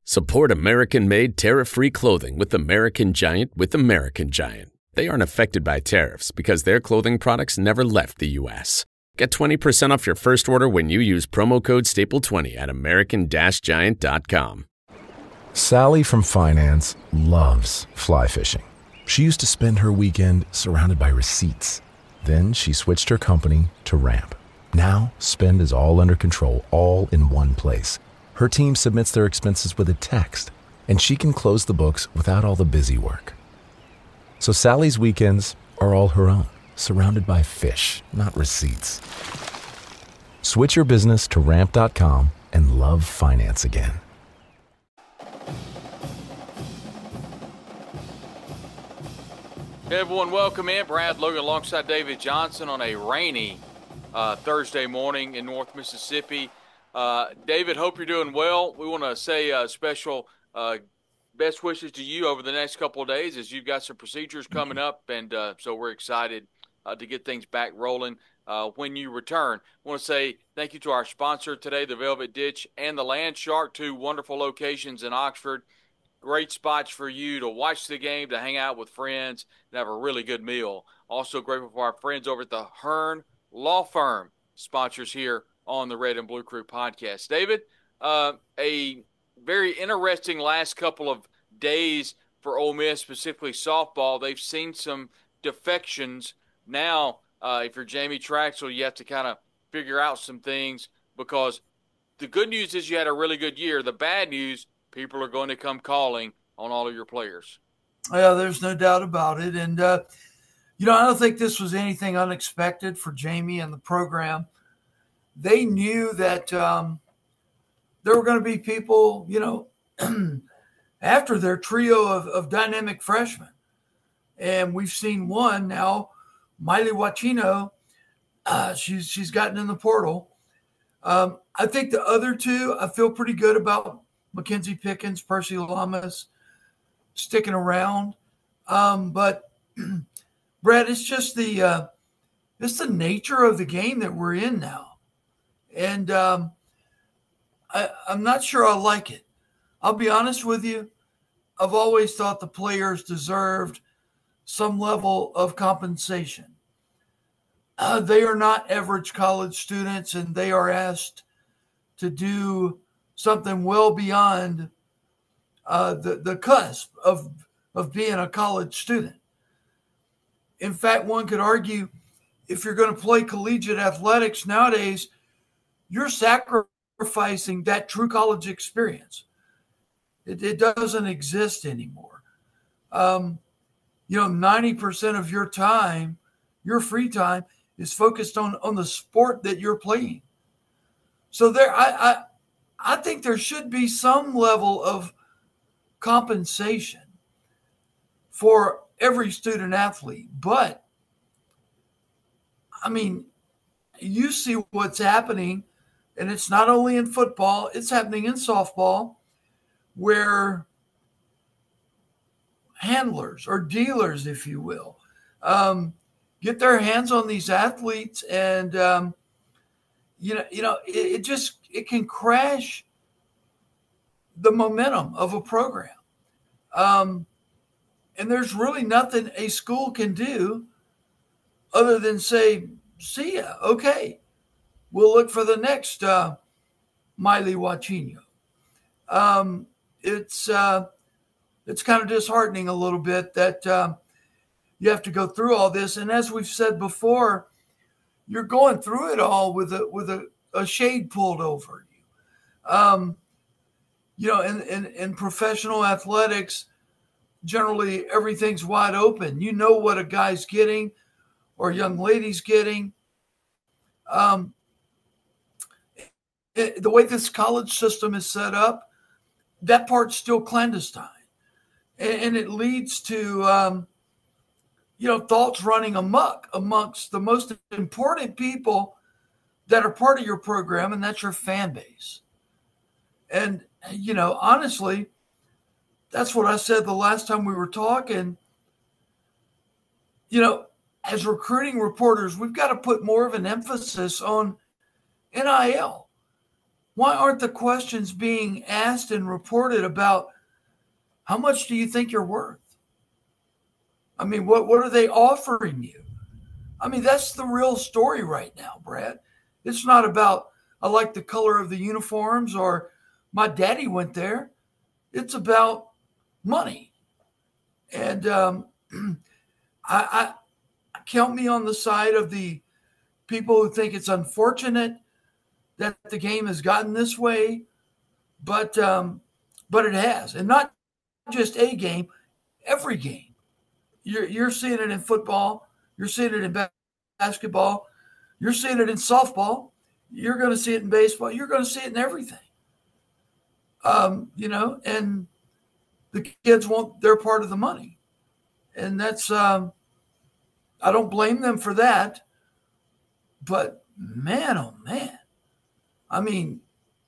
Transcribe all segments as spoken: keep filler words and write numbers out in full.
Support American-made tariff-free clothing with American Giant with American Giant. They aren't affected by tariffs because their clothing products never left the U S. Get twenty percent off your first order when you use promo code staple twenty at american giant dot com. Sally from finance loves fly fishing. She used to spend her weekend surrounded by receipts. Then she switched her company to Ramp. Now, spend is all under control, all in one place. Her team submits their expenses with a text, and she can close the books without all the busy work. So Sally's weekends are all her own, surrounded by fish, not receipts. Switch your business to ramp dot com and love finance again. Hey everyone, welcome in. Brad Logan alongside David Johnson on a rainy uh, Thursday morning in North Mississippi. Uh, David, hope you're doing well. We want to say a special uh, best wishes to you over the next couple of days as you've got some procedures coming up, and uh, so we're excited uh, to get things back rolling uh, when you return. I want to say thank you to our sponsor today, the Velvet Ditch and the Land Shark, two wonderful locations in Oxford. Great spots for you to watch the game, to hang out with friends, and have a really good meal. Also grateful for our friends over at the Hearn Law Firm, sponsors here on the Red and Blue Crew podcast. David, uh, a very interesting last couple of days for Ole Miss, specifically softball. They've seen some defections. Now, uh, if you're Jamie Traxel, you have to kind of figure out some things, because the good news is you had a really good year. The bad news, people are going to come calling on all of your players. Yeah, there's no doubt about it. And, uh, you know, I don't think this was anything unexpected for Jamie and the program. They knew that um, there were going to be people, you know, after their trio of, of dynamic freshmen. And we've seen one now, Miley Wachino. Uh, she's she's gotten in the portal. Um, I think the other two, I feel pretty good about Mackenzie Pickens, Percy Lamas sticking around. Um, but, Brett, it's just the uh, it's the nature of the game that we're in now. And um, I, I'm not sure I like it. I'll be honest with you. I've always thought the players deserved some level of compensation. Uh, they are not average college students, and they are asked to do something well beyond uh, the, the cusp of, of being a college student. In fact, one could argue if you're going to play collegiate athletics nowadays, you're sacrificing that true college experience. It, it doesn't exist anymore. Um, you know, ninety percent of your time, your free time, is focused on, on the sport that you're playing. So there, I, I, I think there should be some level of compensation for every student athlete. But, I mean, you see what's happening. And it's not only in football, it's happening in softball, where handlers or dealers, if you will, um, get their hands on these athletes, and um, you know, you know, it, it just it can crash the momentum of a program. Um, and there's really nothing a school can do other than say, "See ya, okay." We'll look for the next uh, Miley Wachino. Um, it's uh, it's kind of disheartening a little bit that uh, you have to go through all this. And as we've said before, you're going through it all with a with a, a shade pulled over you. Um, you know, in, in, in professional athletics, generally everything's wide open. You know what a guy's getting or a young lady's getting. Um, it, the way this college system is set up, that part's still clandestine. And, and it leads to, um, you know, thoughts running amok amongst the most important people that are part of your program, and that's your fan base. And, you know, honestly, that's what I said the last time we were talking. You know, as recruiting reporters, we've got to put more of an emphasis on N I L. why aren't the questions being asked and reported about how much do you think you're worth? I mean, what, what are they offering you? I mean, that's the real story right now, Brad. It's not about, I like the color of the uniforms or my daddy went there. It's about money. And um, I, I count me on the side of the people who think it's unfortunate that the game has gotten this way, but um, but it has. And not just a game, every game. You're, you're seeing it in football. You're seeing it in basketball. You're seeing it in softball. You're going to see it in baseball. You're going to see it in everything. Um, you know, and the kids want their part of the money. And that's, um, I don't blame them for that. But man, oh man. I mean,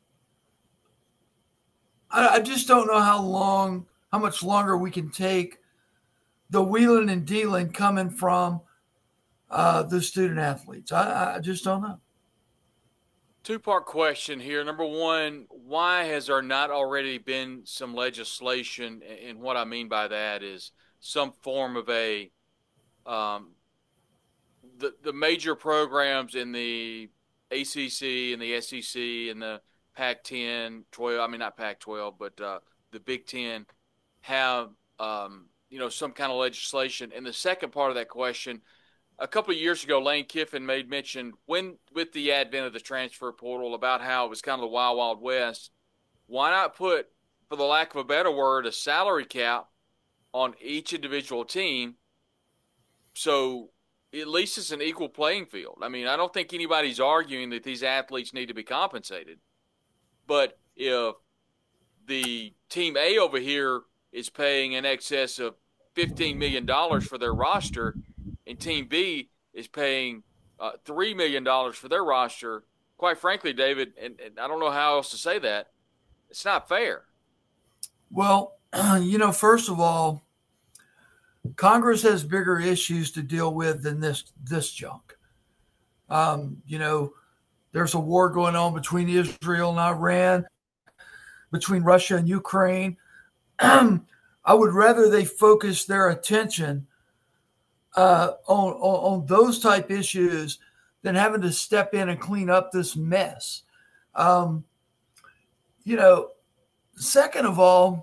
I, I just don't know how long, how much longer we can take the wheeling and dealing coming from uh, the student athletes. I, I just don't know. Two-part question here. Number one, why has there not already been some legislation? And what I mean by that is some form of a um, the the major programs in the A C C and the S E C and the Pac ten, twelve. I mean not Pac twelve, but uh, the Big Ten have um, you know some kind of legislation. And the second part of that question. A couple of years ago, Lane Kiffin made mention when, with the advent of the transfer portal, about how it was kind of the wild, wild west. Why not put, for the lack of a better word, a salary cap on each individual team so at least it's an equal playing field? I mean, I don't think anybody's arguing that these athletes need to be compensated. But if the team A over here is paying in excess of fifteen million dollars for their roster, and Team B is paying uh, three million dollars for their roster, quite frankly, David, and, and I don't know how else to say that, it's not fair. Well, you know, first of all, Congress has bigger issues to deal with than this this junk. Um, you know, there's a war going on between Israel and Iran, between Russia and Ukraine. I would rather they focus their attention Uh, on, on on those type issues than having to step in and clean up this mess. Um, you know, second of all,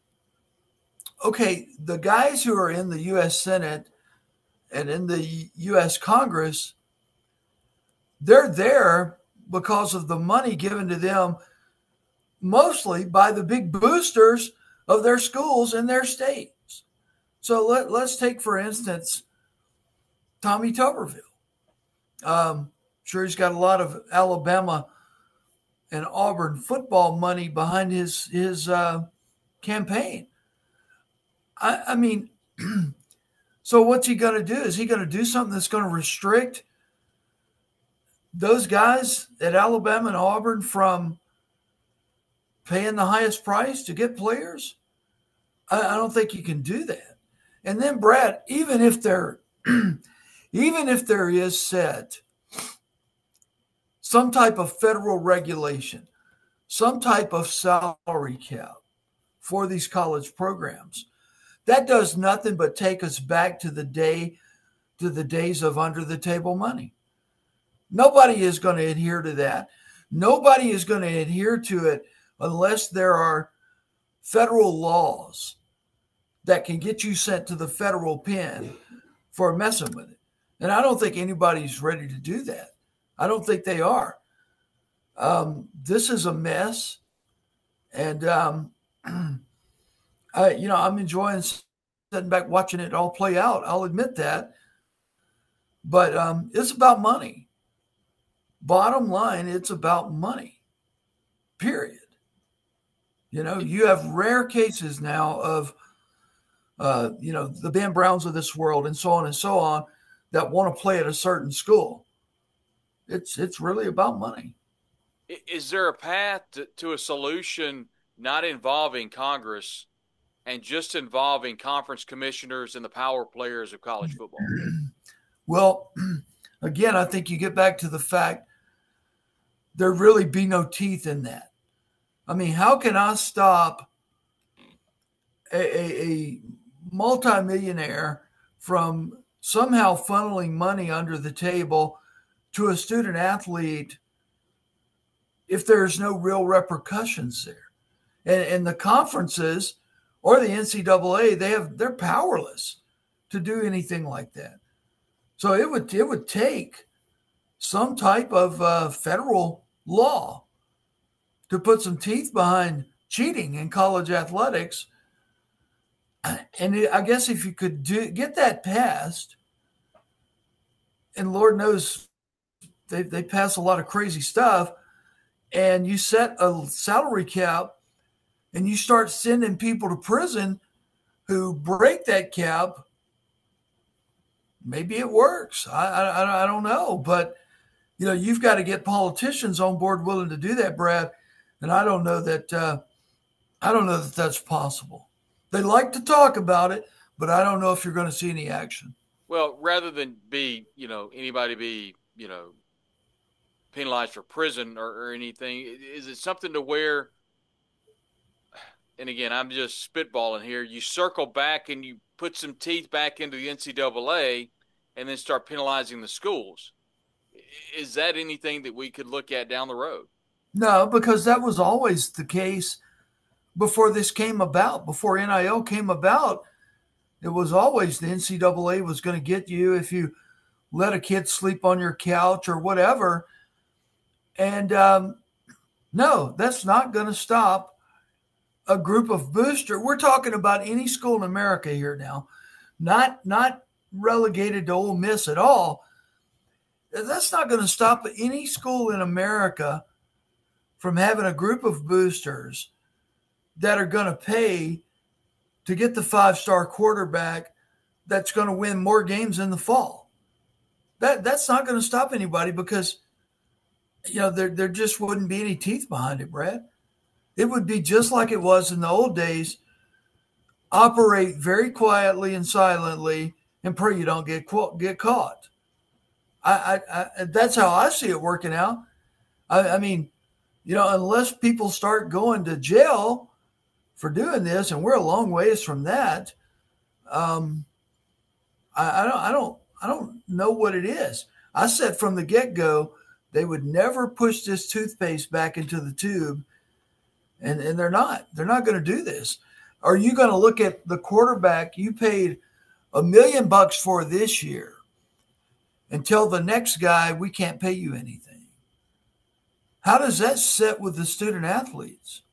okay, the guys who are in the U S Senate and in the U S Congress, they're there because of the money given to them mostly by the big boosters of their schools in their states. So let, let's take, for instance, Tommy Tuberville. Um, sure, he's got a lot of Alabama and Auburn football money behind his his uh, campaign. I, I mean, so what's he going to do? Is he going to do something that's going to restrict those guys at Alabama and Auburn from paying the highest price to get players? I, I don't think you can do that. And then, Brad, even if they're Even if there is set some type of federal regulation, some type of salary cap for these college programs, that does nothing but take us back to the day, to the days of under the table money. Nobody is going to adhere to that. Nobody is going to adhere to it unless there are federal laws that can get you sent to the federal pen for messing with it. And I don't think anybody's ready to do that. I don't think they are. Um, this is a mess. And, um, I, you know, I'm enjoying sitting back watching it all play out. I'll admit that. But um, it's about money. Bottom line, it's about money, period. You know, you have rare cases now of, uh, you know, the Ben Browns of this world and so on and so on, that want to play at a certain school. It's it's really about money. Is there a path to, to a solution not involving Congress and just involving conference commissioners and the power players of college football? Well, again, I think you get back to the fact there really be no teeth in that. I mean, how can I stop a, a, a multimillionaire from somehow funneling money under the table to a student athlete if there's no real repercussions there? And, and the conferences or the N C double A, they have they're powerless to do anything like that. So it would it would take some type of uh, federal law to put some teeth behind cheating in college athletics. And it, I guess if you could do, get that passed, and Lord knows they they pass a lot of crazy stuff, and you set a salary cap and you start sending people to prison who break that cap, maybe it works. I, I, I don't know. But, you know, you've got to get politicians on board willing to do that, Brad. And I don't know that uh, I don't know that that's possible. They like to talk about it, but I don't know if you're going to see any action. Well, rather than be, you know, anybody be, you know, penalized for prison or, or anything, is it something to where, and again, I'm just spitballing here, you circle back and you put some teeth back into the N C double A and then start penalizing the schools? Is that anything that we could look at down the road? No, because that was always the case before this came about. Before N I L came about, it was always the N C double A was going to get you if you let a kid sleep on your couch or whatever. And um, no, that's not going to stop a group of booster. We're talking about any school in America here now, not not relegated to Ole Miss at all. That's not going to stop any school in America from having a group of boosters that are going to pay to get the five-star quarterback that's going to win more games in the fall. That that's not going to stop anybody because, you know, there there just wouldn't be any teeth behind it, Brad. It would be just like it was in the old days. Operate very quietly and silently and pray you don't get get caught. I, I, I that's how I see it working out. I, I mean, you know, unless people start going to jail for doing this, and we're a long ways from that. Um, I, I don't, I don't, I don't know what it is. I said from the get-go they would never push this toothpaste back into the tube. And and they're not. They're not going to do this. Are you going to look at the quarterback you paid a million bucks for this year and tell the next guy we can't pay you anything? How does that sit with the student athletes?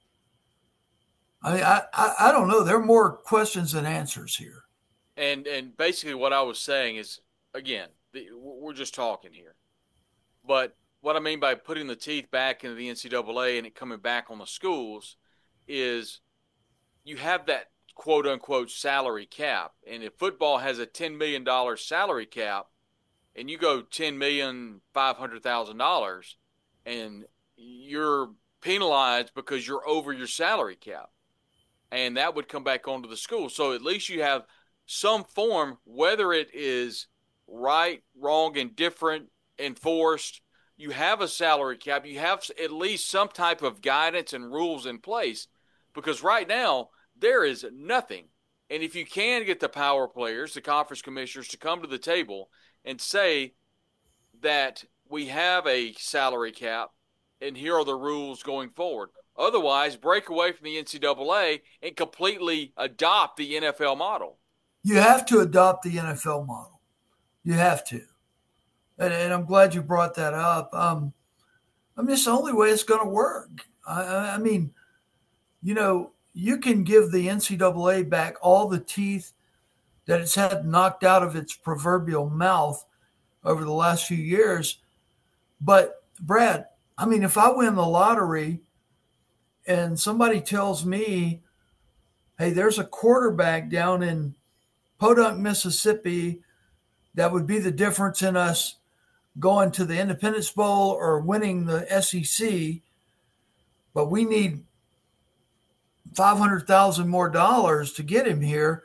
I mean, I, I, I don't know. There are more questions than answers here. And and basically what I was saying is, again, the, we're just talking here. But what I mean by putting the teeth back into the N C double A and it coming back on the schools is you have that quote-unquote salary cap. And if football has a ten million dollars salary cap and you go ten million five hundred thousand dollars and you're penalized because you're over your salary cap, and that would come back onto the school. So at least you have some form, whether it is right, wrong, indifferent, enforced, you have a salary cap, you have at least some type of guidance and rules in place, because right now there is nothing. And if you can get the power players, the conference commissioners, to come to the table and say that we have a salary cap and here are the rules going forward. Otherwise, break away from the N C double A and completely adopt the N F L model. You have to adopt the N F L model. You have to. And, and I'm glad you brought that up. Um, I mean, it's the only way it's going to work. I, I mean, you know, you can give the N C double A back all the teeth that it's had knocked out of its proverbial mouth over the last few years. But, Brad, I mean, if I win the lottery and somebody tells me, hey, there's a quarterback down in Podunk, Mississippi, that would be the difference in us going to the Independence Bowl or winning the S E C, but we need five hundred thousand dollars more dollars to get him here.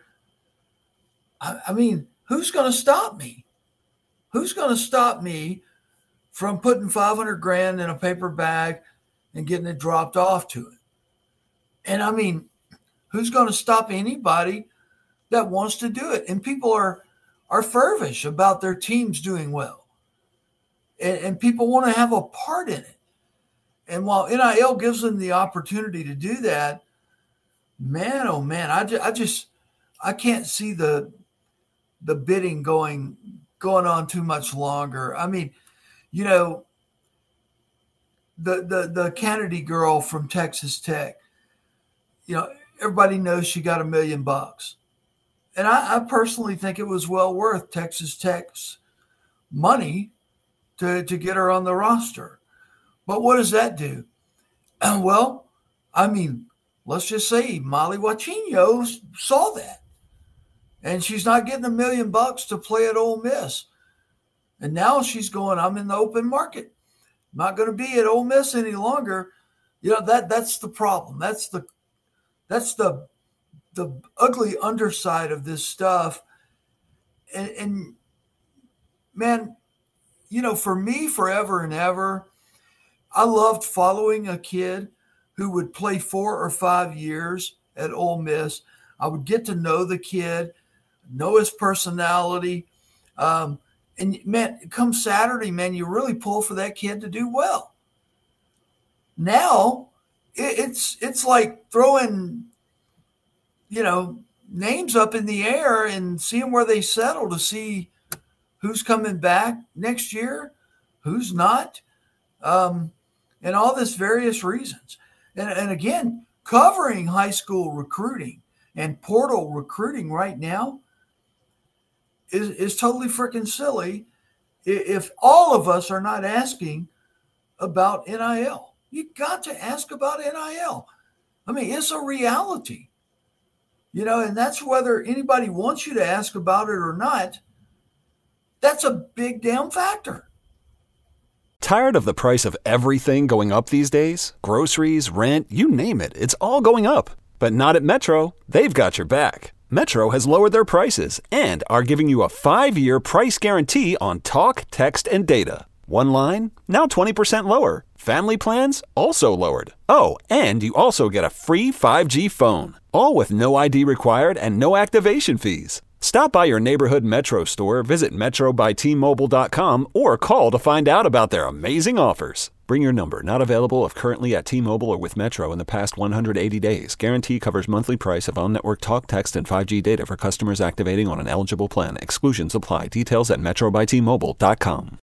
I, I mean, who's going to stop me? Who's going to stop me from putting five hundred grand in a paper bag and getting it dropped off to it. And I mean, who's going to stop anybody that wants to do it? And people are are fervent about their teams doing well. And, and people want to have a part in it. And while N I L gives them the opportunity to do that, man, oh man, I just, I just I can't see the the bidding going going on too much longer. I mean, you know, the the the Kennedy girl from Texas Tech, you know, everybody knows she got a million bucks. And I, I personally think it was well worth Texas Tech's money to, to get her on the roster. But what does that do? Well, I mean, let's just say Molly Wachino saw that. And she's not getting a million bucks to play at Ole Miss. And now she's going, I'm in the open market. I'm not going to be at Ole Miss any longer. You know, that that's the problem. That's the that's the the ugly underside of this stuff. And, and man, you know, for me, forever and ever, I loved following a kid who would play four or five years at Ole Miss. I would get to know the kid, know his personality. Um, and man, come Saturday, man, you really pull for that kid to do well. Now it, it's, it's like throwing, you know, names up in the air and seeing where they settle to see who's coming back next year, who's not. Um, and all this various reasons. And, and again, covering high school recruiting and portal recruiting right now is, is totally freaking silly if all of us are not asking about N I L. You got to ask about N I L. I mean, it's a reality. You know, and that's whether anybody wants you to ask about it or not. That's a big damn factor. Tired of the price of everything going up these days? Groceries, rent, you name it, it's all going up. But not at Metro. They've got your back. Metro has lowered their prices and are giving you a five-year price guarantee on talk, text, and data. One line, now twenty percent lower. Family plans, also lowered. Oh, and you also get a free five G phone. All with no I D required and no activation fees. Stop by your neighborhood Metro store, visit metro by t mobile dot com, or call to find out about their amazing offers. Bring your number. Not available if currently at T-Mobile or with Metro in the past one hundred eighty days. Guarantee covers monthly price of on-network talk, text, and five G data for customers activating on an eligible plan. Exclusions apply. Details at metro by t mobile dot com.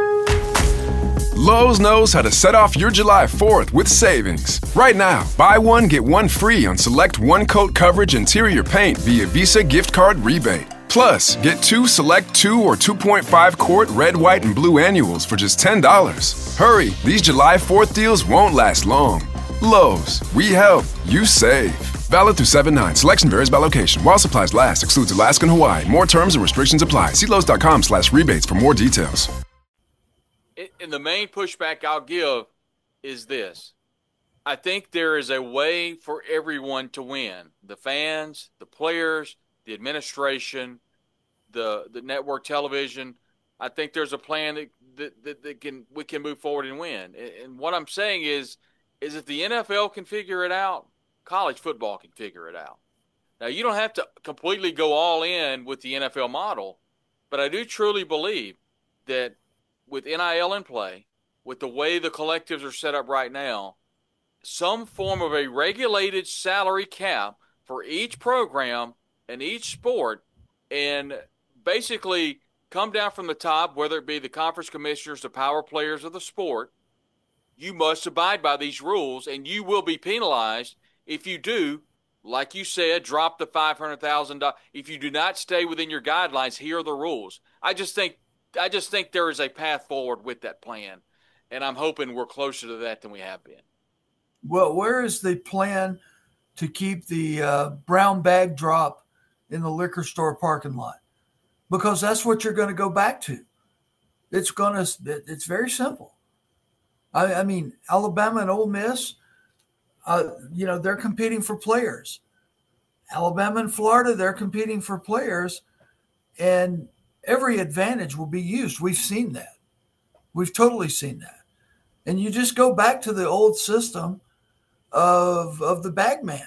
Lowe's knows how to set off your July fourth with savings. Right now, buy one, get one free on select one-coat coverage interior paint via Visa gift card rebate. Plus, get two select two or two point five quart red, white, and blue annuals for just ten dollars. Hurry, these July fourth deals won't last long. Lowe's, we help, you save. Valid through seven nine. Selection varies by location. While supplies last, excludes Alaska and Hawaii. More terms and restrictions apply. See Lowe's dot com slash rebates for more details. And the main pushback I'll give is this. I think there is a way for everyone to win. The fans, the players, the administration, the the network television. I think there's a plan that, that, that, that can we can move forward and win. And what I'm saying is, is if the N F L can figure it out, college football can figure it out. Now, you don't have to completely go all in with the N F L model, but I do truly believe that with N I L in play, with the way the collectives are set up right now, some form of a regulated salary cap for each program and each sport, and basically come down from the top, whether it be the conference commissioners, the power players of the sport, you must abide by these rules, and you will be penalized if you do, like you said, drop the five hundred thousand dollars. If you do not stay within your guidelines, here are the rules. I just think I just think there is a path forward with that plan, and I'm hoping we're closer to that than we have been. Well, where is the plan to keep the uh, brown bag drop in the liquor store parking lot? Because that's what you're going to go back to. It's going to. It's very simple. I, I mean, Alabama and Ole Miss, uh, you know, they're competing for players. Alabama and Florida, they're competing for players, and every advantage will be used. We've seen that. We've totally seen that. And you just go back to the old system of of the bag man.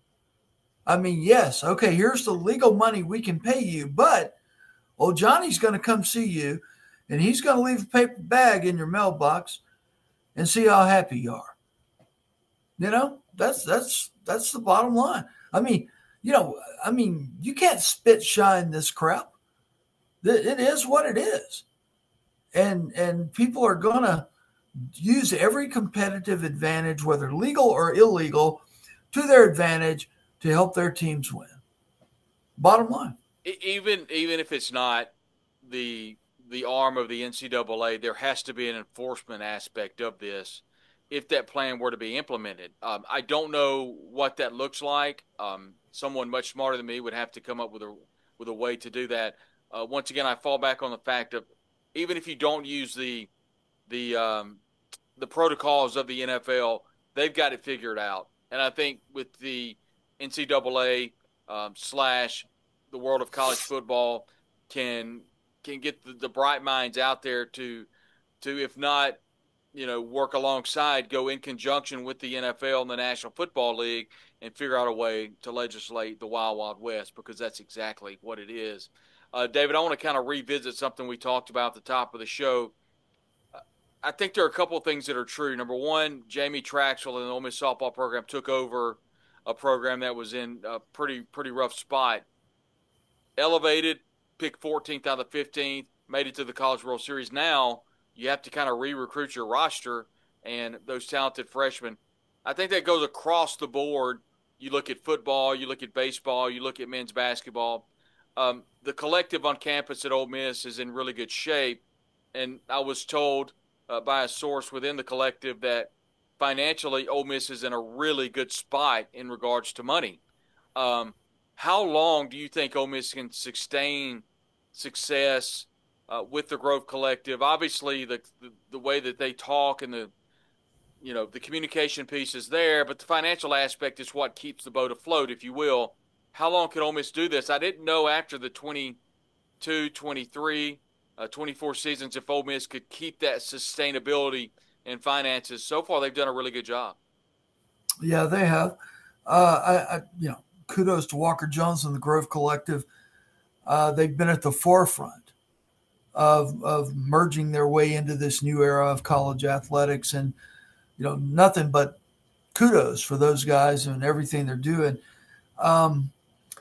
I mean, yes, okay, here's the legal money we can pay you, but old Johnny's going to come see you, and he's going to leave a paper bag in your mailbox and see how happy you are. You know, that's that's that's the bottom line. I mean, you know, I mean, you can't spit shine this crap. It is what it is. And and people are going to use every competitive advantage, whether legal or illegal, to their advantage to help their teams win. Bottom line. Even even if it's not the the arm of the N C double A, there has to be an enforcement aspect of this if that plan were to be implemented. Um, I don't know what that looks like. Um, someone much smarter than me would have to come up with a with a way to do that. Uh, once again, I fall back on the fact of even if you don't use the the um, the protocols of the N F L, they've got it figured out. And I think with the N C double A um, slash the world of college football can can get the, the bright minds out there to to if not you know work alongside, go in conjunction with the N F L and the National Football League and figure out a way to legislate the Wild Wild West, because that's exactly what it is. Uh, David, I want to kind of revisit something we talked about at the top of the show. I think there are a couple of things that are true. Number one, Jamie Traxel and the Ole Miss softball program took over a program that was in a pretty pretty rough spot. Elevated, picked fourteenth out of fifteenth, made it to the College World Series. Now you have to kind of re-recruit your roster and those talented freshmen. I think that goes across the board. You look at football, you look at baseball, you look at men's basketball. Um, the collective on campus at Ole Miss is in really good shape, and I was told uh, by a source within the collective that financially Ole Miss is in a really good spot in regards to money. Um, how long do you think Ole Miss can sustain success uh, with the Grove Collective? Obviously, the, the the way that they talk and the you know the communication piece is there, but the financial aspect is what keeps the boat afloat, if you will. How long can Ole Miss do this? I didn't know after the twenty-two, twenty-three, uh, twenty-four seasons if Ole Miss could keep that sustainability in finances. So far, they've done a really good job. Yeah, they have. Uh, I, I, you know, kudos to Walker Jones and the Grove Collective. Uh, they've been at the forefront of of merging their way into this new era of college athletics, and you know, nothing but kudos for those guys and everything they're doing. Um,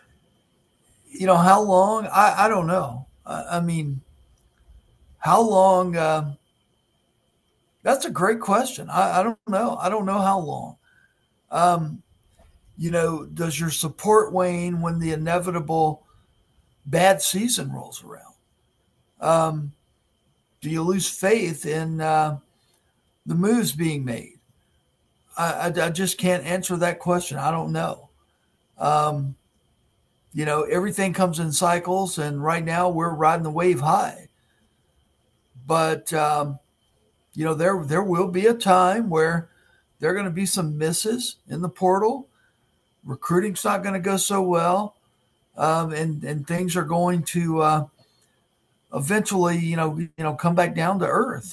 you know, how long? I, I don't know. I, I mean, how long? Uh, that's a great question. I, I don't know. I don't know how long. Um, you know, does your support wane when the inevitable bad season rolls around? Um, do you lose faith in uh, the moves being made? I, I, I just can't answer that question. I don't know. Um, you know, everything comes in cycles, and right now we're riding the wave high. But, um, you know, there there will be a time where there are going to be some misses in the portal. Recruiting's not going to go so well, um, and, and things are going to uh, eventually, you know, you know, come back down to earth.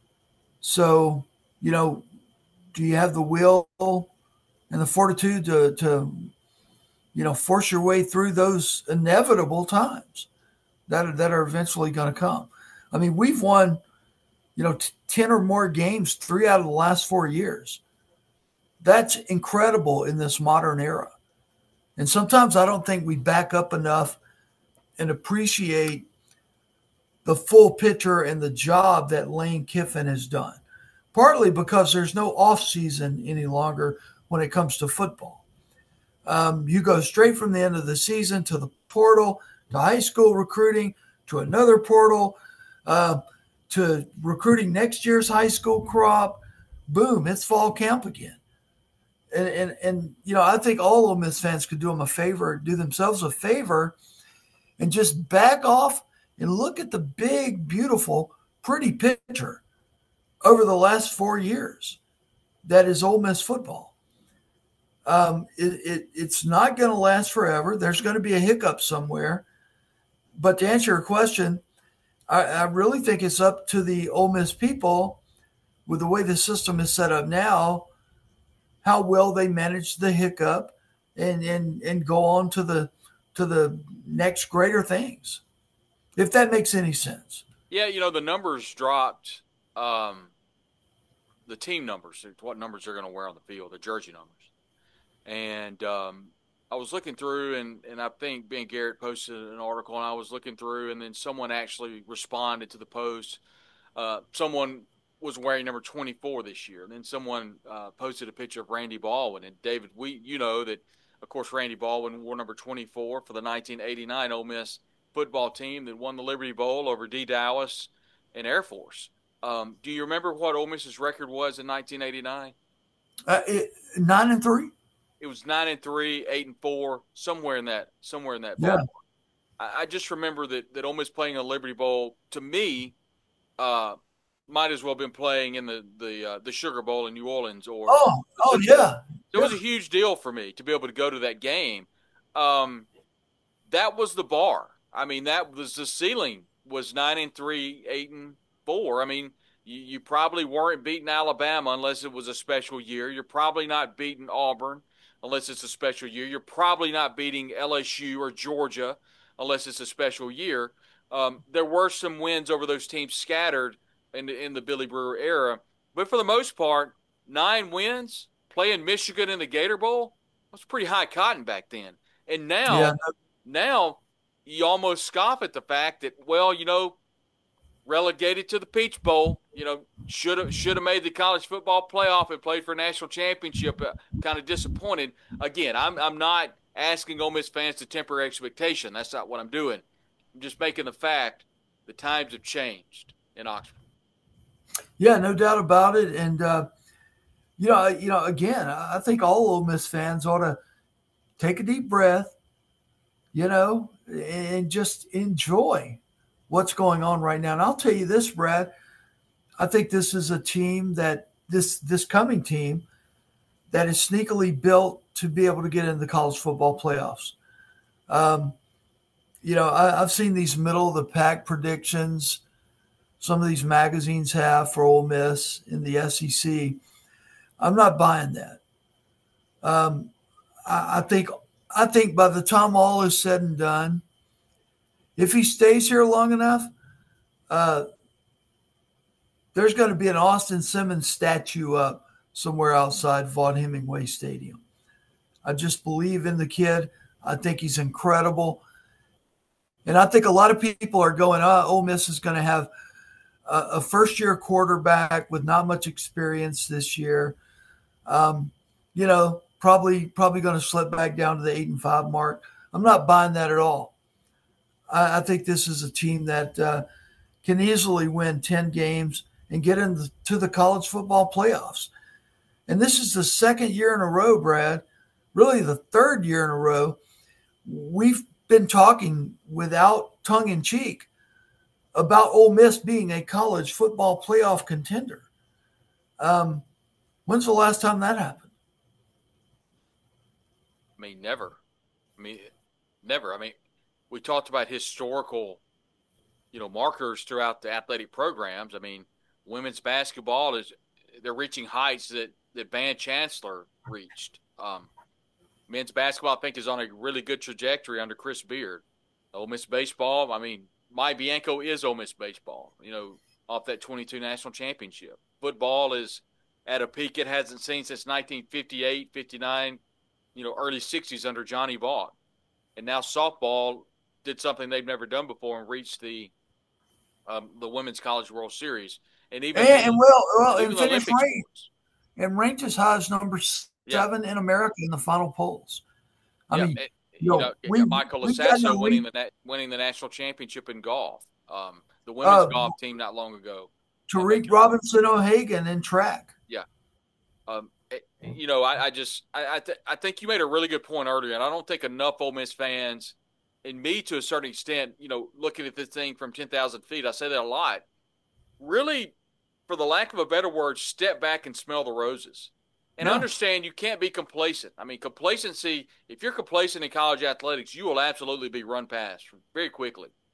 So, you know, do you have the will and the fortitude to, to you know, force your way through those inevitable times that are, that are eventually going to come? I mean, we've won, you know, t- ten or more games, three out of the last four years. That's incredible in this modern era. And sometimes I don't think we back up enough and appreciate the full picture and the job that Lane Kiffin has done. Partly because there's no off season any longer when it comes to football. Um, you go straight from the end of the season to the portal, to high school recruiting, to another portal, uh, to recruiting next year's high school crop. Boom, it's fall camp again. And, and, and you know, I think all Ole Miss fans could do them a favor, do themselves a favor, and just back off and look at the big, beautiful, pretty picture over the last four years that is Ole Miss football. Um, it, it, it's not going to last forever. There's going to be a hiccup somewhere. But to answer your question, I, I really think it's up to the Ole Miss people, with the way the system is set up now, how well they manage the hiccup and and and go on to the to the next greater things, if that makes any sense. Yeah, you know, the numbers dropped, um, the team numbers, what numbers they're going to wear on the field, the jersey numbers. And um, I was looking through, and, and I think Ben Garrett posted an article, and I was looking through, and then someone actually responded to the post. Uh, someone was wearing number twenty-four this year. And then someone uh, posted a picture of Randy Baldwin. And David, we you know that, of course, Randy Baldwin wore number twenty-four for the nineteen eighty-nine Ole Miss football team that won the Liberty Bowl over D. Dallas and Air Force. Um, do you remember what Ole Miss's record was in nineteen eighty-nine? Uh, it, nine and three. It was nine and three, eight and four, somewhere in that, somewhere in that. Yeah. I, I just remember that that Ole Miss playing a Liberty Bowl, to me, uh, might as well have been playing in the the uh, the Sugar Bowl in New Orleans. Or oh, oh yeah. It was a huge deal for me to be able to go to that game. Um, that was the bar. I mean, that was the ceiling. Was nine and three, eight and four. I mean, you, you probably weren't beating Alabama unless it was a special year. You're probably not beating Auburn unless it's a special year. You're probably not beating L S U or Georgia unless it's a special year. Um, there were some wins over those teams scattered in the, in the Billy Brewer era. But for the most part, nine wins, playing Michigan in the Gator Bowl, was pretty high cotton back then. And now, Yeah. now you almost scoff at the fact that, well, you know, relegated to the Peach Bowl, you know, should have should have made the college football playoff and played for a national championship. Uh, kind of disappointed. Again, I'm I'm not asking Ole Miss fans to temper expectation. That's not what I'm doing. I'm just making the fact the times have changed in Oxford. Yeah, no doubt about it. And uh, you know, you know, again, I think all Ole Miss fans ought to take a deep breath, you know, and just enjoy what's going on right now. And I'll tell you this, Brad, I think this is a team that this this coming team that is sneakily built to be able to get into the college football playoffs. Um, you know, I, I've seen these middle of the pack predictions some of these magazines have for Ole Miss in the S E C. I'm not buying that. Um, I, I think I think by the time all is said and done, if he stays here long enough, uh, there's going to be an Austin Simmons statue up somewhere outside Vaught Hemingway Stadium. I just believe in the kid. I think he's incredible. And I think a lot of people are going, oh, Ole Miss is going to have a, a first-year quarterback with not much experience this year. Um, you know, probably probably going to slip back down to the eight and five mark. I'm not buying that at all. I, I think this is a team that uh, can easily win ten games and get into the college football playoffs. And this is the second year in a row, Brad, really the third year in a row, we've been talking without tongue in cheek about Ole Miss being a college football playoff contender. Um, when's the last time that happened? I mean, never. I mean, never. I mean, we talked about historical, you know, markers throughout the athletic programs. I mean, women's basketball is they're reaching heights that, that Van Chancellor reached. Um, men's basketball, I think, is on a really good trajectory under Chris Beard. Ole Miss baseball, I mean, Mike Bianco is Ole Miss baseball, you know, off that twenty-two national championship. Football is at a peak it hasn't seen since nineteen fifty-eight, fifty-nine, you know, early sixties under Johnny Vaught. And now softball did something they've never done before and reached the um, the Women's College World Series. And even and, and well, well even and the finished Olympic ranked, sports. and ranked as high as number seven Yeah. in America in the final polls. I Yeah, mean, it- you you know, know, we- Michael we got Lasasso no- winning we- the na- winning the national championship in golf. Um, the women's Uh, golf team not long ago. Tariq Robinson O'Hagan in track. Um, it- you know, I, I just I I, th- I think you made a really good point earlier, and I don't think enough Ole Miss fans, and me to a certain extent, you know, looking at this thing from ten thousand feet, I say that a lot. Really, for the lack of a better word, step back and smell the roses. And No. understand you can't be complacent. I mean, complacency, if you're complacent in college athletics, you will absolutely be run past very quickly.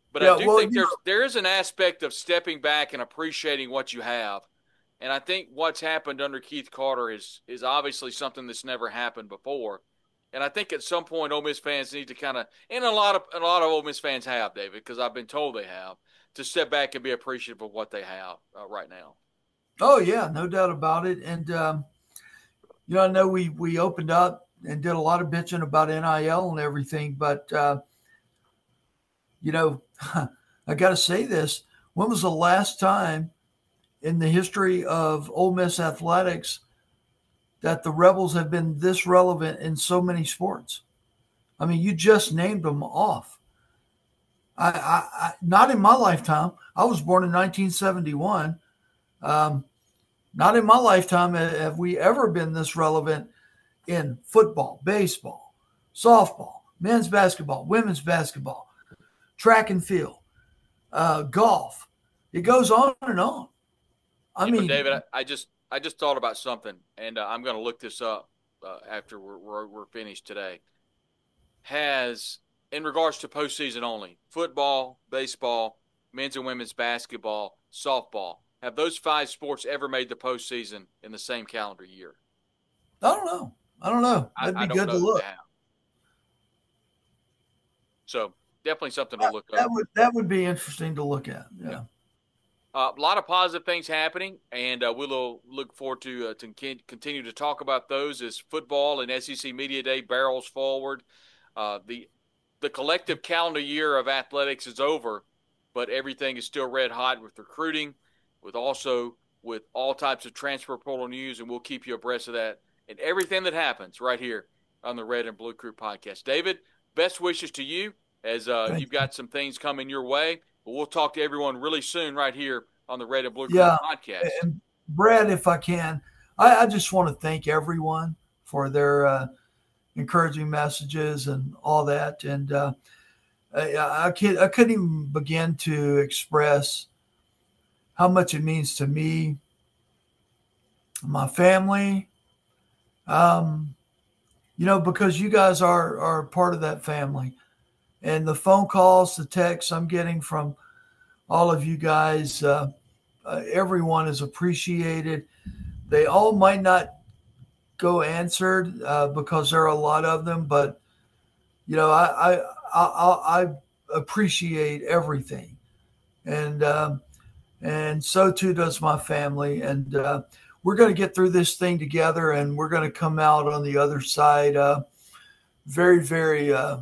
But yeah, I do well, think there's know, there is an aspect of stepping back and appreciating what you have. And I think what's happened under Keith Carter is is obviously something that's never happened before. And I think at some point Ole Miss fans need to kind of, and a lot of a lot of Ole Miss fans have, David, because I've been told they have, to step back and be appreciative of what they have uh, right now. Oh yeah, no doubt about it. And um, you know, I know we we opened up and did a lot of bitching about N I L and everything, but uh, you know, I got to say this: when was the last time in the history of Ole Miss athletics that the Rebels have been this relevant in so many sports? I mean, you just named them off. I, I, I not in my lifetime. I was born in nineteen seventy-one. Um, not in my lifetime have we ever been this relevant in football, baseball, softball, men's basketball, women's basketball, track and field, uh, golf. It goes on and on. I you mean, know, David, I, I just I just thought about something, and uh, I'm going to look this up uh, after we're, we're we're finished today. Has, in regards to postseason only, football, baseball, men's and women's basketball, softball, have those five sports ever made the postseason in the same calendar year? I don't know. I don't know. That'd I, be I good to look. So definitely something to look that up. Would, that would be interesting to look at. Yeah. yeah. Uh, a lot of positive things happening, and uh, we'll look forward to uh, to continue to talk about those as football and S E C Media Day barrels forward. Uh, the the collective calendar year of athletics is over, but everything is still red hot with recruiting, with also with all types of transfer portal news, and we'll keep you abreast of that and everything that happens right here on the Red and Blue Crew podcast. David, best wishes to you as uh, you've got some things coming your way. But we'll talk to everyone really soon right here on the Red and Blue Crew yeah. podcast. And Brad, if I can, I, I just want to thank everyone for their uh, encouraging messages and all that. And uh, I, I, can't, I couldn't even begin to express how much it means to me, my family, um, you know, because you guys are, are part of that family. And the phone calls, the texts I'm getting from all of you guys, uh, uh, everyone is appreciated. They all might not go answered uh, because there are a lot of them, but you know, I I I, I appreciate everything, and um, and so too does my family. And uh, we're going to get through this thing together, and we're going to come out on the other side uh, very, very uh,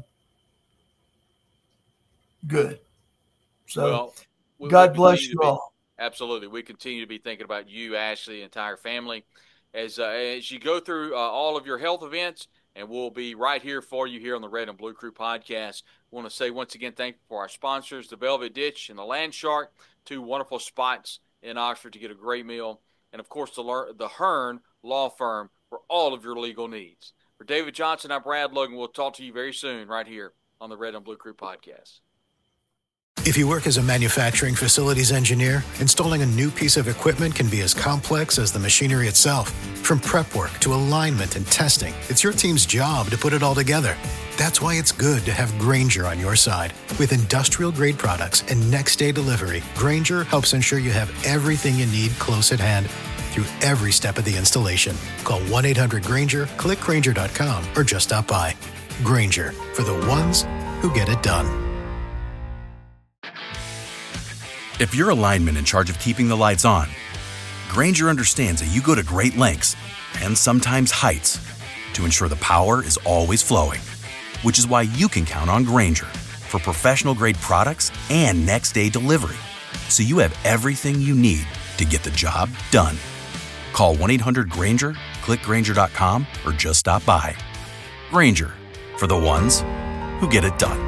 good. So well, we, God we bless you be, all. Absolutely. We continue to be thinking about you, Ashley, the entire family, as uh, as you go through uh, all of your health events, and we'll be right here for you here on the Red and Blue Crew podcast. I want to say once again thank you for our sponsors, the Velvet Ditch and the Land Shark, two wonderful spots in Oxford to get a great meal, and, of course, the, the Hearn Law Firm for all of your legal needs. For David Johnson, I'm Brad Logan. We'll talk to you very soon right here on the Red and Blue Crew podcast. If you work as a manufacturing facilities engineer, installing a new piece of equipment can be as complex as the machinery itself. From prep work to alignment and testing, it's your team's job to put it all together. That's why it's good to have Grainger on your side. With industrial-grade products and next-day delivery, Grainger helps ensure you have everything you need close at hand through every step of the installation. Call one eight hundred Grainger, click Grainger dot com, or just stop by. Grainger, for the ones who get it done. If you're a lineman in charge of keeping the lights on, Grainger understands that you go to great lengths, and sometimes heights, to ensure the power is always flowing. Which is why you can count on Grainger for professional-grade products and next-day delivery, so you have everything you need to get the job done. Call one eight hundred Grainger, click Grainger dot com, or just stop by. Grainger, for the ones who get it done.